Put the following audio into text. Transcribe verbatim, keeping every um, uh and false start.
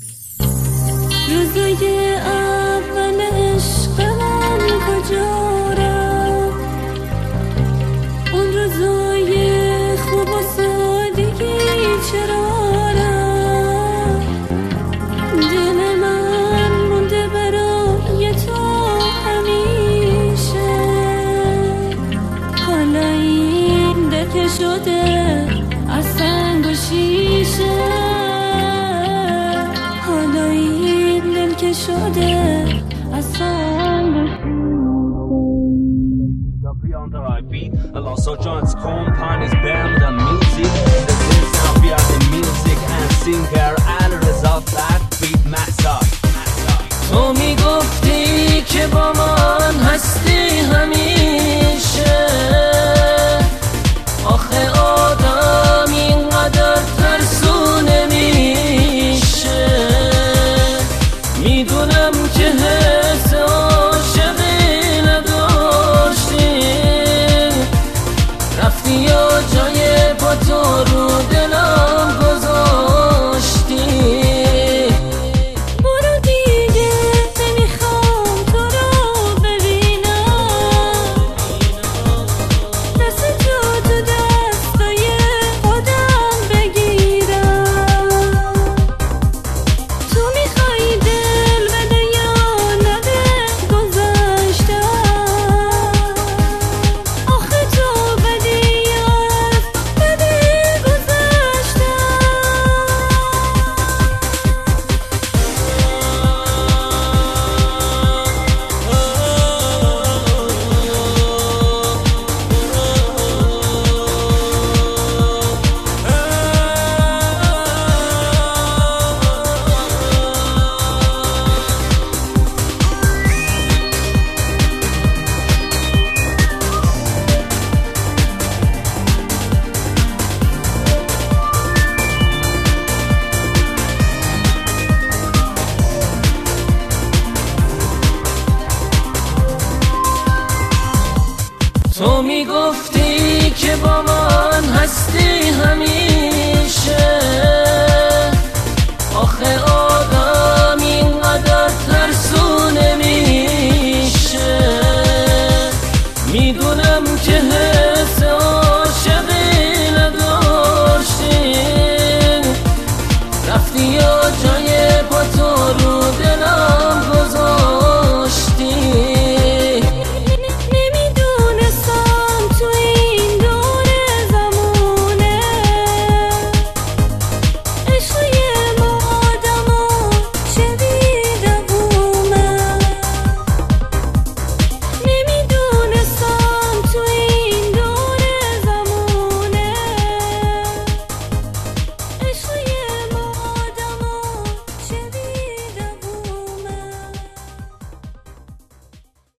روزای اول عشق من کجا رفت؟ اون روزای خوب و سادگی چرا رفت؟ دل من مونده برای تو همیشه، حالا این دل که شده از سنگ و شیشه، حالا این دل که شده از سنگ و شیشه. Alltså Johns kompanies band och musik. Det finns en fjärde music and singer Alreza Blackbeat Massa. تو میگفتی که با من هستی همیشه، آخه آدم اینقدر ترسونه میشه. میدونم که حس عاشقی نداشتی، رفتی یا جای با تو رو دلم گذاشتی. برو دیگه نمیخوام تو رو ببینم، دست تو تو دستای خودم بگیرم. تو میخوای دل بده یا نده گذاشتم، آخه تو بدی یا بدی گذاشتم. تو میگفتی که با من هستی همیشه، آخه آدم اینقدر ترسونه میشه. میدونم که حس عاشقی نداشتی، رفتی یا جای